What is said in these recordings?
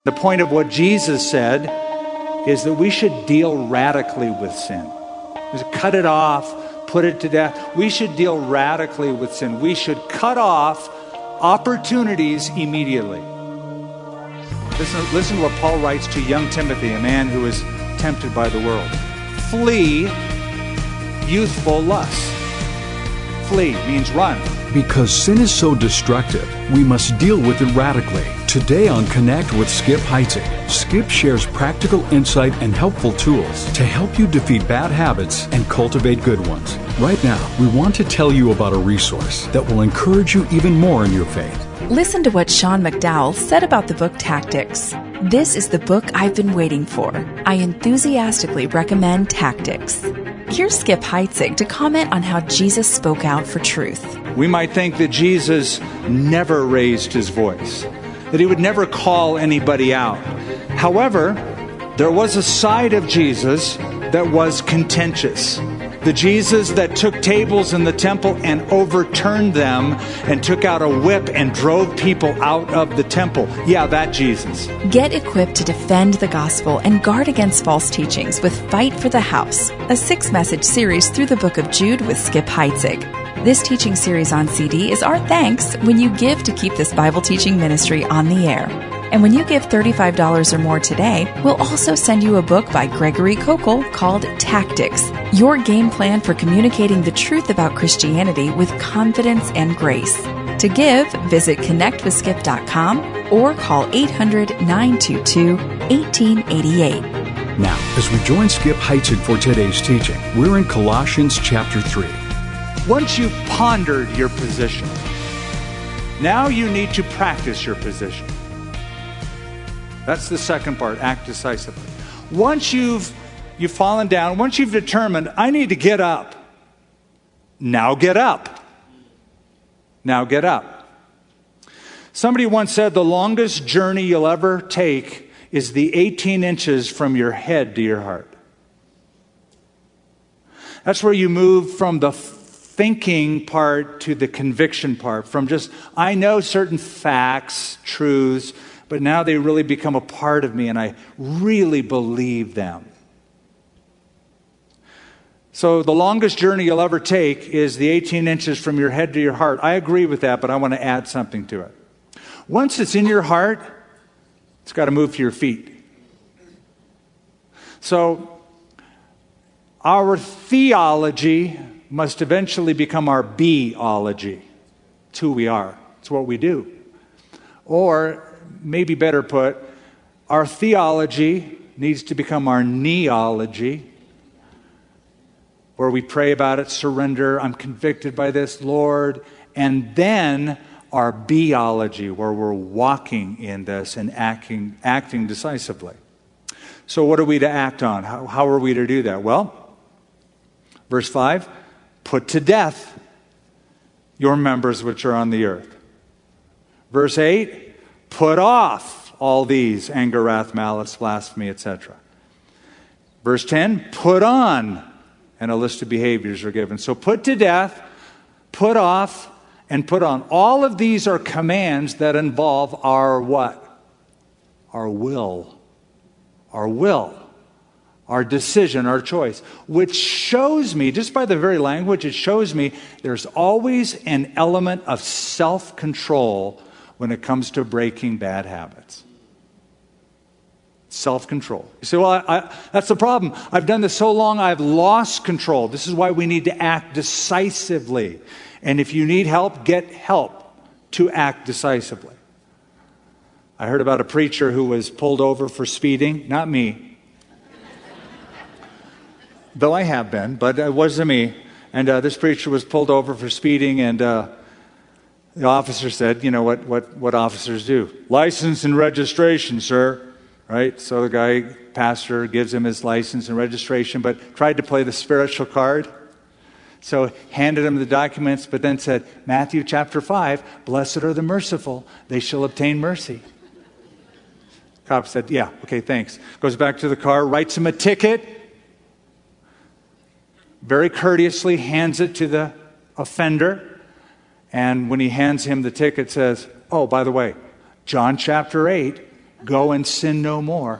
The point of what Jesus said is that we should deal radically with sin. Just cut it off, put it to death. We should deal radically with sin. We should cut off opportunities immediately. Listen to what Paul writes to young Timothy, a man who is tempted by the world. Flee youthful lusts. Flee means run. Because sin is so destructive, we must deal with it radically. Today on Connect with Skip Heitzig, Skip shares practical insight and helpful tools to help you defeat bad habits and cultivate good ones. Right now, we want to tell you about a resource that will encourage you even more in your faith. Listen to what Sean McDowell said about the book Tactics. This is the book I've been waiting for. I enthusiastically recommend Tactics. Here's Skip Heitzig to comment on how Jesus spoke out for truth. We might think that Jesus never raised his voice, that he would never call anybody out. However, there was a side of Jesus that was contentious. The Jesus that took tables in the temple and overturned them and took out a whip and drove people out of the temple. Yeah, that Jesus. Get equipped to defend the gospel and guard against false teachings with Fight for the House, a 6-message series through the book of Jude with Skip Heitzig. This teaching series on CD is our thanks when you give to keep this Bible teaching ministry on the air. And when you give $35 or more today, we'll also send you a book by Gregory Kokel called Tactics, your game plan for communicating the truth about Christianity with confidence and grace. To give, visit connectwithskip.com or call 800-922-1888. Now, as we join Skip Heitzig for today's teaching, we're in Colossians chapter 3. Once you've pondered your position, now you need to practice your position. That's the second part, act decisively. Once you've fallen down, once you've determined, I need to get up, now get up. Now get up. Somebody once said the longest journey you'll ever take is the 18 inches from your head to your heart. That's where you move from the thinking part to the conviction part, from just, I know certain facts, truths, but now they really become a part of me and I really believe them. So the longest journey you'll ever take is the 18 inches from your head to your heart. I agree with that, but I want to add something to it. Once it's in your heart, it's got to move to your feet. So our theology must eventually become our be-ology. It's who we are. It's what we do. Or maybe better put, our theology needs to become our neology, where we pray about it, surrender, I'm convicted by this, Lord, and then our beology, where we're walking in this and acting decisively. So what are we to act on? How are we to do that? Well, verse 5, put to death your members which are on the earth. Verse 8, put off all these, anger, wrath, malice, blasphemy, etc. Verse 10, put on, and a list of behaviors are given. So put to death, put off, and put on. All of these are commands that involve our what? Our will. Our will. Our decision, our choice. Which shows me, just by the very language, it shows me there's always an element of self-control when it comes to breaking bad habits. Self-control. You say, well, that's the problem. I've done this so long, I've lost control. This is why we need to act decisively. And if you need help, get help to act decisively. I heard about a preacher who was pulled over for speeding. Not me. Though I have been, but it wasn't me. And this preacher was pulled over for speeding, and the officer said, you know what officers do? License and registration, sir. Right? So the pastor gives him his license and registration, but tried to play the spiritual card. So handed him the documents, but then said, Matthew chapter 5, blessed are the merciful, they shall obtain mercy. Cop said, yeah, okay, thanks. Goes back to the car, writes him a ticket, very courteously hands it to the offender, and when he hands him the ticket says, oh, by the way, John chapter 8, Go and sin no more.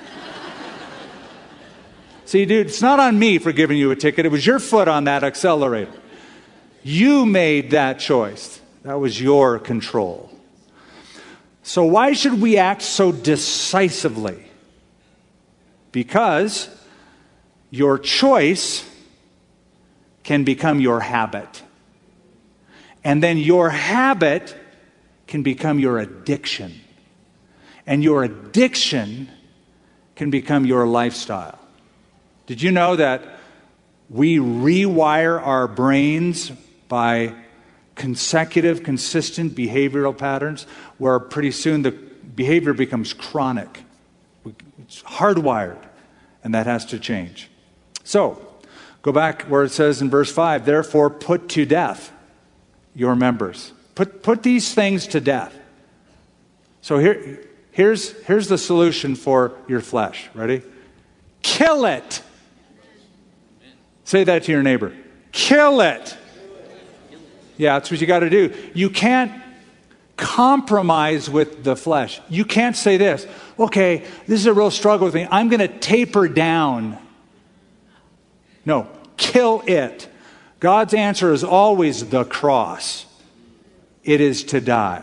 See, dude, it's not on me for giving you a ticket. It was your foot on that accelerator. You made that choice. That was your control. So why should we act so decisively? Because your choice can become your habit. And then your habit can become your addiction. And your addiction can become your lifestyle. Did you know that we rewire our brains by consecutive, consistent behavioral patterns, where pretty soon the behavior becomes chronic? It's hardwired, and that has to change. So, go back where it says in verse 5, therefore put to death your members. Put these things to death. So here's the solution for your flesh. Ready? Kill it. Say that to your neighbor. Kill it. Yeah, that's what you got to do. You can't compromise with the flesh. You can't say this, okay, this is a real struggle with me. I'm going to taper down. No, kill it. God's answer is always the cross. It is to die.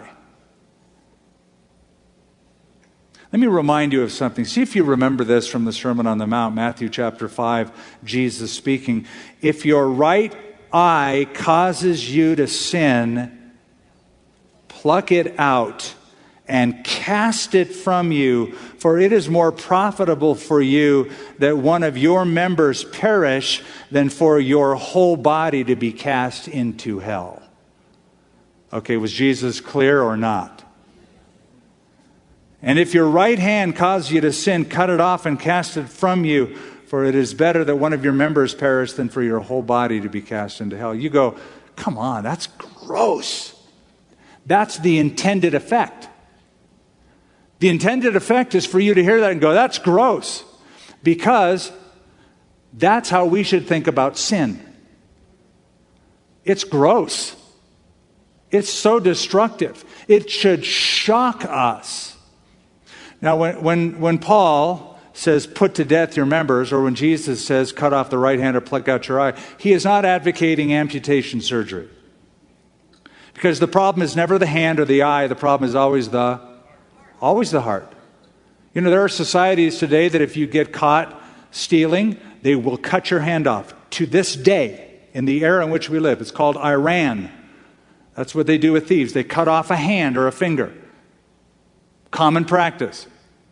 Let me remind you of something. See if you remember this from the Sermon on the Mount, Matthew chapter 5, Jesus speaking. If your right eye causes you to sin, pluck it out and cast it from you, for it is more profitable for you that one of your members perish than for your whole body to be cast into hell. Okay, was Jesus clear or not? And if your right hand causes you to sin, cut it off and cast it from you, for it is better that one of your members perish than for your whole body to be cast into hell. You go, come on, that's gross. That's the intended effect. The intended effect is for you to hear that and go, that's gross. Because that's how we should think about sin. It's gross. It's so destructive. It should shock us. Now, when Paul says, put to death your members, or when Jesus says, cut off the right hand or pluck out your eye, he is not advocating amputation surgery. Because the problem is never the hand or the eye. The problem is always the heart. You know, there are societies today that if you get caught stealing, they will cut your hand off. To this day, in the era in which we live, it's called Iran. That's what they do with thieves. They cut off a hand or a finger. Common practice.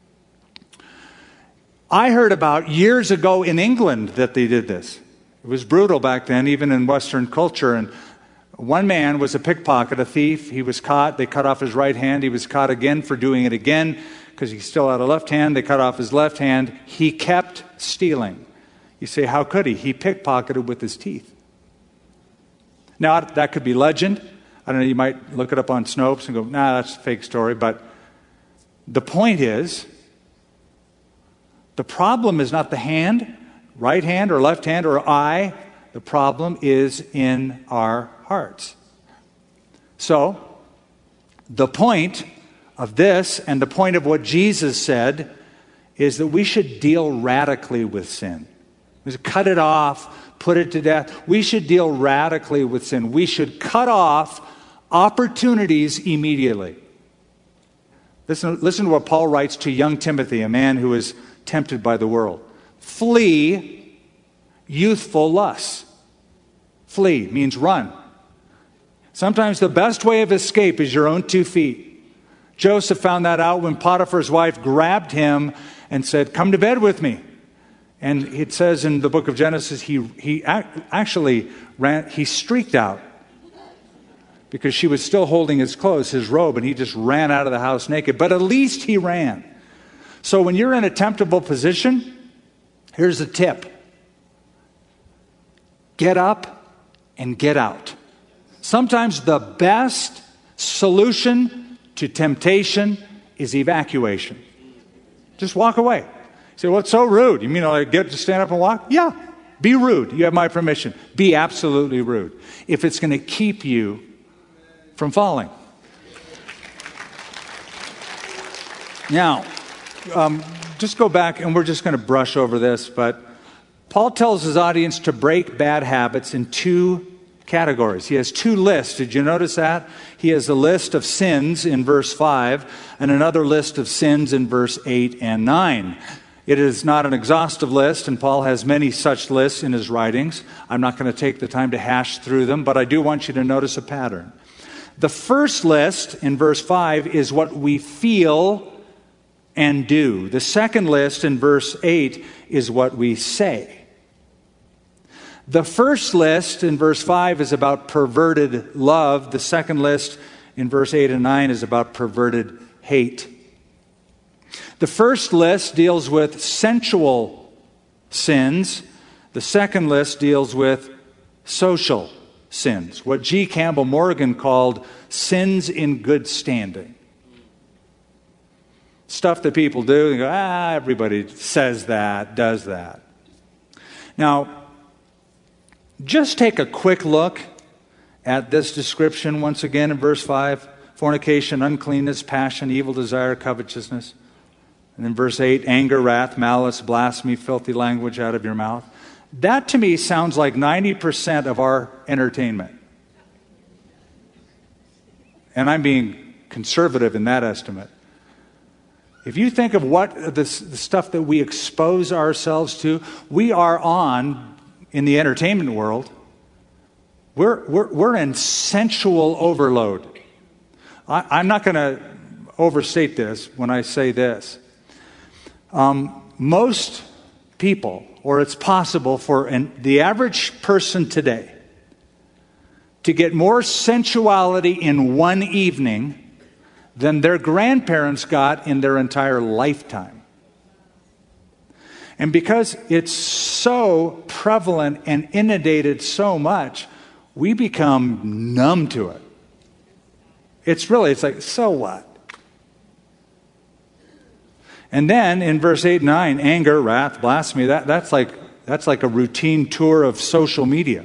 I heard about years ago in England that they did this. It was brutal back then, even in Western culture. And one man was a pickpocket, a thief. He was caught. They cut off his right hand. He was caught again for doing it again because he still had a left hand. They cut off his left hand. He kept stealing. You say, how could he? He pickpocketed with his teeth. Now, that could be legend. I don't know, you might look it up on Snopes and go, nah, that's a fake story. But the point is, the problem is not the hand, right hand or left hand or eye. The problem is in our hearts. So, the point of this and the point of what Jesus said is that we should deal radically with sin. We should cut it off, put it to death. We should deal radically with sin. We should cut off opportunities immediately. Listen to what Paul writes to young Timothy, a man who is tempted by the world. Flee youthful lusts. Flee means run. Sometimes the best way of escape is your own 2 feet. Joseph found that out when Potiphar's wife grabbed him and said, come to bed with me. And it says in the book of Genesis, he actually ran, he streaked out because she was still holding his clothes, his robe, and he just ran out of the house naked. But at least he ran. So when you're in a temptable position, here's a tip. Get up and get out. Sometimes the best solution to temptation is evacuation. Just walk away. You say, well, it's so rude. You mean I get to stand up and walk? Yeah, be rude. You have my permission. Be absolutely rude. If it's going to keep you from falling. Now, just go back, and we're just going to brush over this, but Paul tells his audience to break bad habits in two categories. He has two lists. Did you notice that? He has a list of sins in verse 5 and another list of sins in verse 8 and 9. It is not an exhaustive list, and Paul has many such lists in his writings. I'm not going to take the time to hash through them, but I do want you to notice a pattern. The first list in verse 5 is what we feel and do. The second list in verse 8 is what we say. The first list in verse 5 is about perverted love. The second list in verse 8 and 9 is about perverted hate. The first list deals with sensual sins. The second list deals with social sins, what G. Campbell Morgan called sins in good standing. Stuff that people do, they go, everybody says that, does that. Now, just take a quick look at this description once again in verse 5. Fornication, uncleanness, passion, evil desire, covetousness. And then verse 8, anger, wrath, malice, blasphemy, filthy language out of your mouth. That to me sounds like 90% of our entertainment. And I'm being conservative in that estimate. If you think of what the stuff that we expose ourselves to, we are on, in the entertainment world, we're in sensual overload. I'm not going to overstate this when I say this. Most people, or it's possible for the average person today to get more sensuality in one evening than their grandparents got in their entire lifetime. And because it's so prevalent and inundated so much, we become numb to it. It's like, so what? And then in verse 8 and 9, anger, wrath, blasphemy, that's like a routine tour of social media.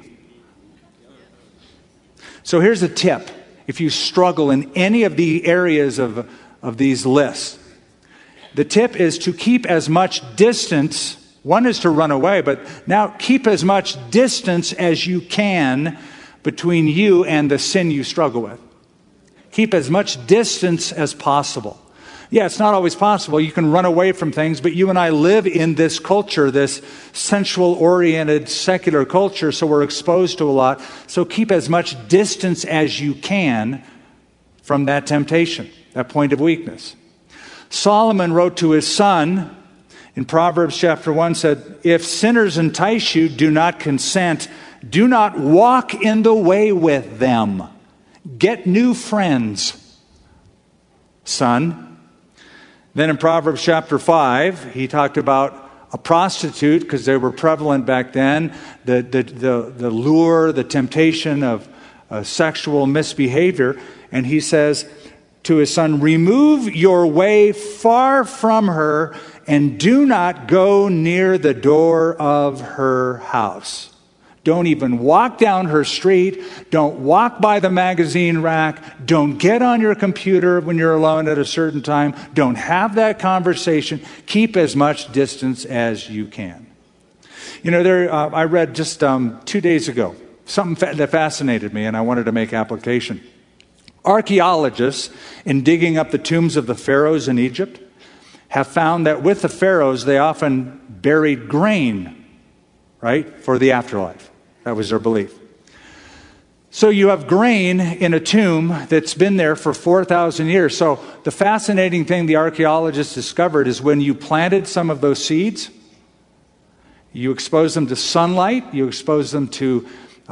So here's a tip. If you struggle in any of the areas of these lists, the tip is to keep as much distance. One is to run away, but now keep as much distance as you can between you and the sin you struggle with. Keep as much distance as possible. Yeah, it's not always possible. You can run away from things, but you and I live in this culture, this sensual-oriented secular culture, so we're exposed to a lot. So keep as much distance as you can from that temptation, that point of weakness. Solomon wrote to his son in Proverbs chapter 1, said, if sinners entice you, do not consent. Do not walk in the way with them. Get new friends, son. Then in Proverbs chapter 5, he talked about a prostitute, because they were prevalent back then, the lure, the temptation of sexual misbehavior. And he says to his son, remove your way far from her and do not go near the door of her house. Don't even walk down her street. Don't walk by the magazine rack. Don't get on your computer when you're alone at a certain time. Don't have that conversation. Keep as much distance as you can. You know, I read just 2 days ago something that fascinated me, and I wanted to make application. Archaeologists, in digging up the tombs of the pharaohs in Egypt, have found that with the pharaohs, they often buried grain, right, for the afterlife. That was their belief. So you have grain in a tomb that's been there for 4,000 years. So the fascinating thing the archaeologists discovered is when you planted some of those seeds, you expose them to sunlight, you expose them to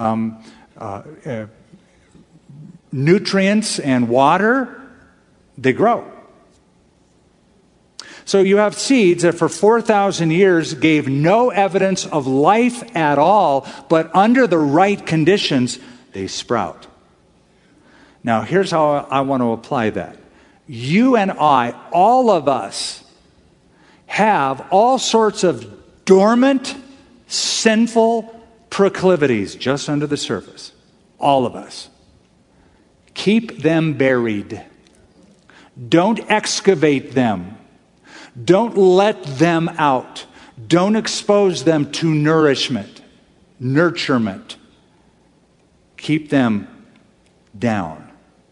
nutrients and water, they grow. So you have seeds that for 4,000 years gave no evidence of life at all, but under the right conditions, they sprout. Now, here's how I want to apply that. You and I, all of us, have all sorts of dormant, sinful proclivities just under the surface. All of us. Keep them buried. Don't excavate them. Don't let them out. Don't expose them to nurturement. Keep them down.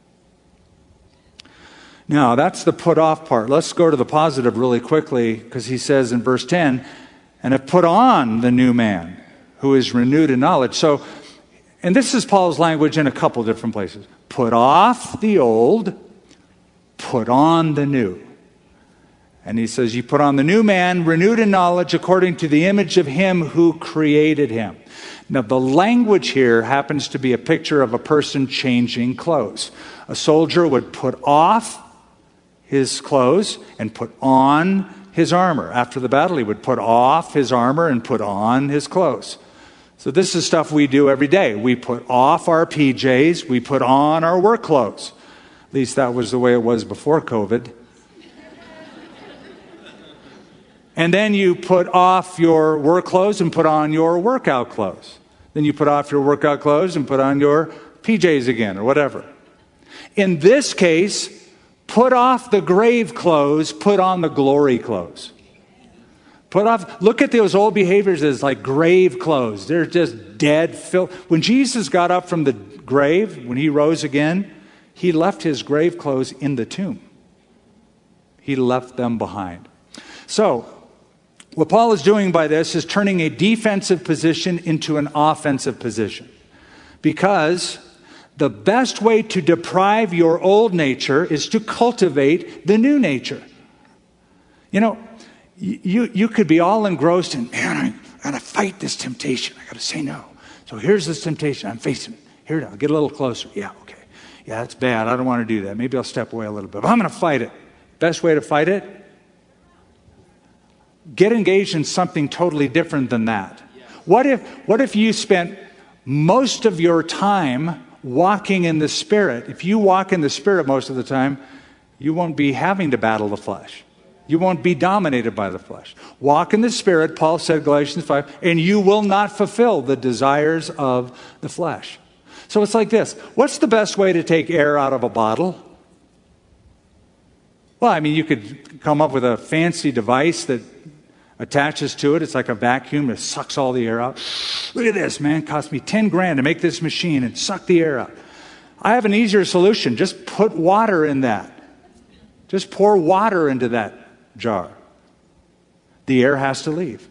Now, that's the put off part. Let's go to the positive really quickly, because he says in verse 10, and have put on the new man, who is renewed in knowledge. So, and this is Paul's language in a couple different places. Put off the old, put on the new. And he says, you put on the new man, renewed in knowledge according to the image of him who created him. Now, the language here happens to be a picture of a person changing clothes. A soldier would put off his clothes and put on his armor. After the battle, he would put off his armor and put on his clothes. So this is stuff we do every day. We put off our PJs, we put on our work clothes. At least that was the way it was before COVID. And then you put off your work clothes and put on your workout clothes. Then you put off your workout clothes and put on your PJs again, or whatever. In this case, put off the grave clothes, put on the glory clothes. Look at those old behaviors as like grave clothes. They're just dead. When Jesus got up from the grave, when he rose again, he left his grave clothes in the tomb. He left them behind. So, what Paul is doing by this is turning a defensive position into an offensive position. Because the best way to deprive your old nature is to cultivate the new nature. You know, you could be all engrossed in, man, I got to fight this temptation. I got to say no. So here's this temptation. I'm facing it. Here, I'll get a little closer. Yeah, okay. Yeah, that's bad. I don't want to do that. Maybe I'll step away a little bit. But I'm going to fight it. Best way to fight it? Get engaged in something totally different than that. What if you spent most of your time walking in the Spirit? If you walk in the Spirit most of the time, you won't be having to battle the flesh. You won't be dominated by the flesh. Walk in the Spirit, Paul said, Galatians 5, and you will not fulfill the desires of the flesh. So it's like this. What's the best way to take air out of a bottle? Well, I mean, you could come up with a fancy device that attaches to it. It's like a vacuum that sucks all the air out. Look at this, man. It cost me $10,000 to make this machine and suck the air out. I have an easier solution. Just put water in that. Just pour water into that jar. The air has to leave.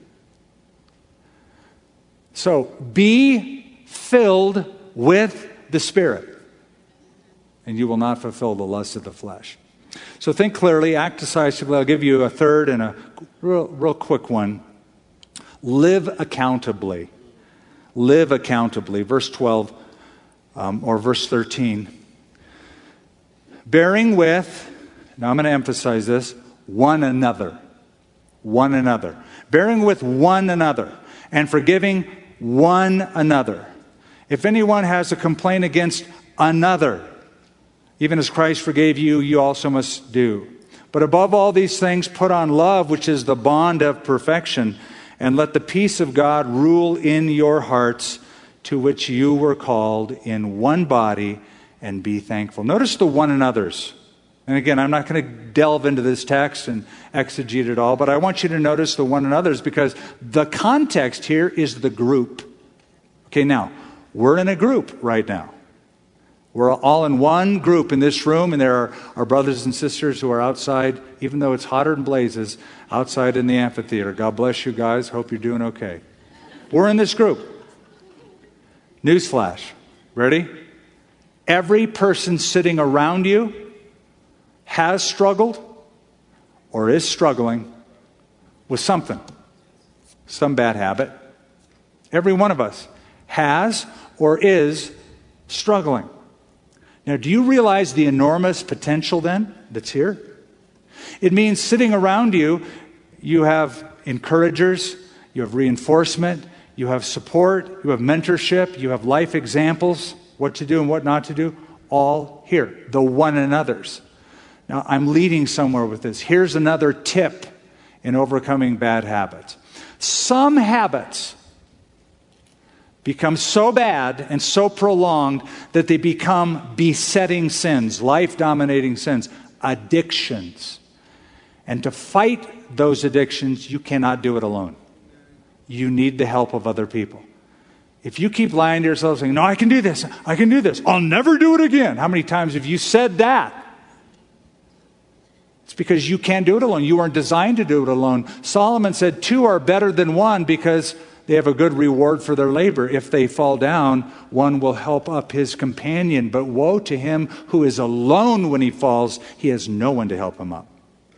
So be filled with the Spirit, and you will not fulfill the lust of the flesh. So think clearly, act decisively. I'll give you a third and a real quick one. Live accountably. Live accountably. Verse 12 or verse 13. Bearing with, now I'm going to emphasize this, one another. One another. Bearing with one another and forgiving one another. If anyone has a complaint against another, even as Christ forgave you, you also must do. But above all these things, put on love, which is the bond of perfection, and let the peace of God rule in your hearts, to which you were called in one body, and be thankful. Notice the one another's. And again, I'm not going to delve into this text and exegete it all, but I want you to notice the one another's, because the context here is the group. Okay, now, we're in a group right now. We're all in one group in this room, and there are our brothers and sisters who are outside, even though it's hotter than blazes, outside in the amphitheater. God bless you guys. Hope you're doing okay. We're in this group. Newsflash. Ready? Every person sitting around you has struggled or is struggling with something, some bad habit. Every one of us has or is struggling. Now, do you realize the enormous potential then that's here? It means sitting around you, you have encouragers, you have reinforcement, you have support, you have mentorship, you have life examples, what to do and what not to do, all here, the one another's. Now, I'm leading somewhere with this. Here's another tip in overcoming bad habits. Some habits become so bad and so prolonged that they become besetting sins, life-dominating sins, addictions. And to fight those addictions, you cannot do it alone. You need the help of other people. If you keep lying to yourself saying, no, I can do this, I'll never do it again. How many times have you said that? It's because you can't do it alone. You weren't designed to do it alone. Solomon said 2 are better than 1 because they have a good reward for their labor. If they fall down, one will help up his companion. But woe to him who is alone when he falls. He has no one to help him up.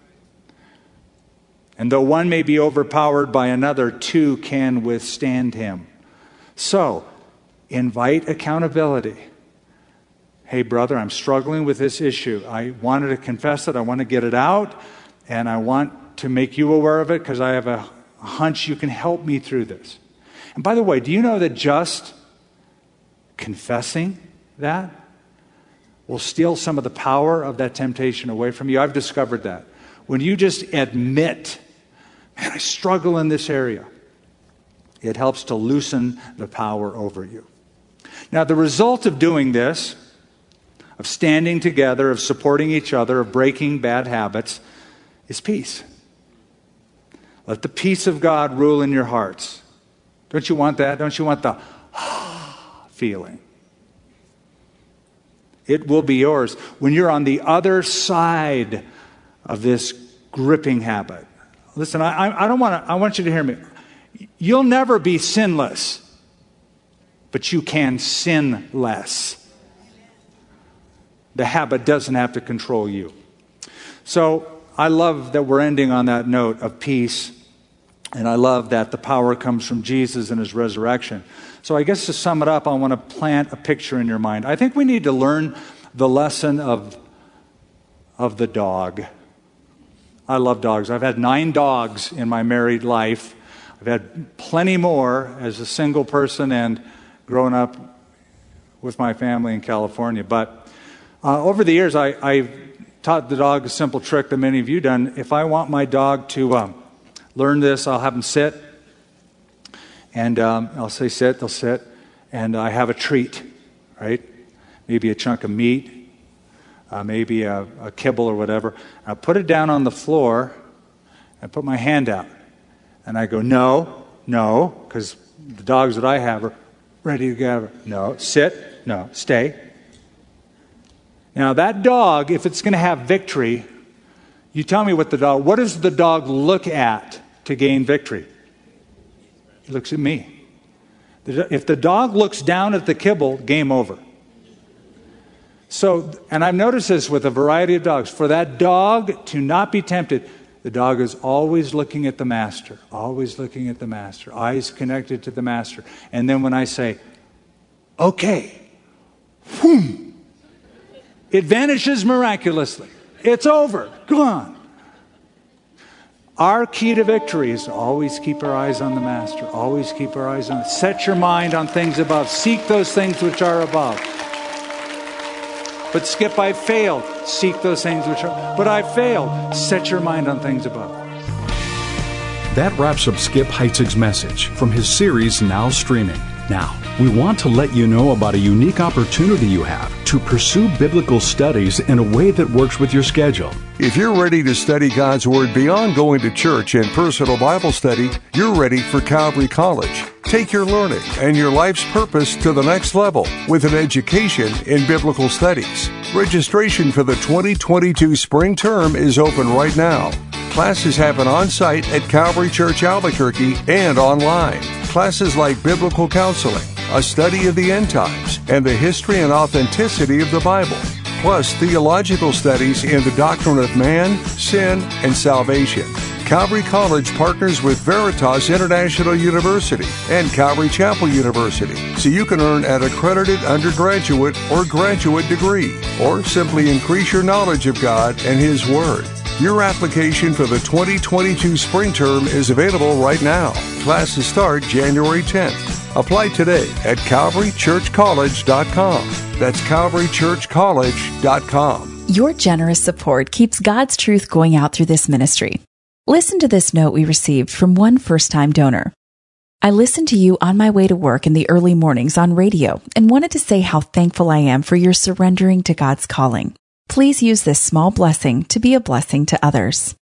And though one may be overpowered by another, 2 can withstand him. So, invite accountability. Hey, brother, I'm struggling with this issue. I wanted to confess it. I want to get it out. And I want to make you aware of it because I have a hunch you can help me through this. And by the way, do you know that just confessing that will steal some of the power of that temptation away from you? I've discovered that. When you just admit, man, I struggle in this area, it helps to loosen the power over you. Now, the result of doing this, of standing together, of supporting each other, of breaking bad habits, is peace. Let the peace of God rule in your hearts. Don't you want that? Don't you want the feeling? It will be yours when you're on the other side of this gripping habit. Listen, I want you to hear me. You'll never be sinless, but you can sin less. The habit doesn't have to control you. So I love that we're ending on that note of peace. And I love that the power comes from Jesus and his resurrection. So I guess to sum it up, I want to plant a picture in your mind. I think we need to learn the lesson of the dog. I love dogs. I've had 9 dogs in my married life. I've had plenty more as a single person and growing up with my family in California. But over the years, I've taught the dog a simple trick that many of you done. If I want my dog to learn this, I'll have them sit. And I'll say sit, they'll sit. And I have a treat, right? Maybe a chunk of meat, maybe a kibble or whatever. I put it down on the floor. I put my hand out. And I go, no, because the dogs that I have are ready to gather. No, sit, no, stay. Now that dog, if it's going to have victory, you tell me what does the dog look at to gain victory? He looks at me. If the dog looks down at the kibble, game over. So, and I've noticed this with a variety of dogs. For that dog to not be tempted, the dog is always looking at the master, eyes connected to the master. And then when I say, okay, whoom, it vanishes miraculously. It's over. Gone. Our key to victory is to always keep our eyes on the master. Always keep our eyes on. Set your mind on things above. Seek those things which are above. But Skip, I failed. Seek those things which are. But I failed. Set your mind on things above. That wraps up Skip Heitzig's message from his series Now Streaming. Now, we want to let you know about a unique opportunity you have to pursue biblical studies in a way that works with your schedule. If you're ready to study God's Word beyond going to church and personal Bible study, you're ready for Calvary College. Take your learning and your life's purpose to the next level with an education in biblical studies. Registration for the 2022 spring term is open right now. Classes happen on-site at Calvary Church Albuquerque and online. Classes like biblical counseling, a study of the end times, and the history and authenticity of the Bible, plus theological studies in the doctrine of man, sin, and salvation. Calvary College partners with Veritas International University and Calvary Chapel University, so you can earn an accredited undergraduate or graduate degree, or simply increase your knowledge of God and His Word. Your application for the 2022 spring term is available right now. Classes start January 10th. Apply today at CalvaryChurchCollege.com. That's CalvaryChurchCollege.com. Your generous support keeps God's truth going out through this ministry. Listen to this note we received from one first-time donor. I listen to you on my way to work in the early mornings on radio and wanted to say how thankful I am for your surrendering to God's calling. Please use this small blessing to be a blessing to others.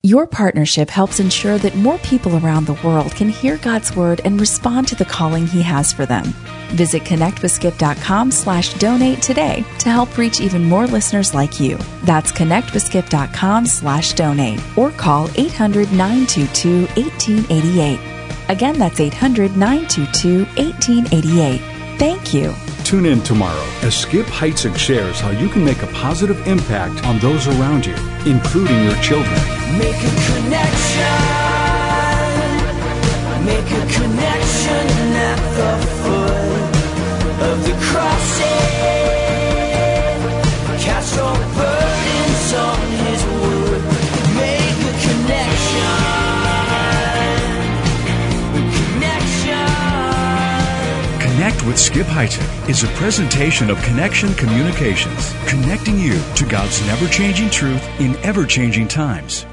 Your partnership helps ensure that more people around the world can hear God's Word and respond to the calling He has for them. Visit connectwithskip.com/donate today to help reach even more listeners like you. That's connectwithskip.com/donate or call 800-922-1888. Again, that's 800-922-1888. Thank you. Tune in tomorrow as Skip Heitzig shares how you can make a positive impact on those around you, including your children. Make a connection. Make a connection at the foot of the cross. Cast your burdens on His wood. Make a connection. Connect with Skip Heitzig is a presentation of Connection Communications, connecting you to God's never-changing truth in ever-changing times.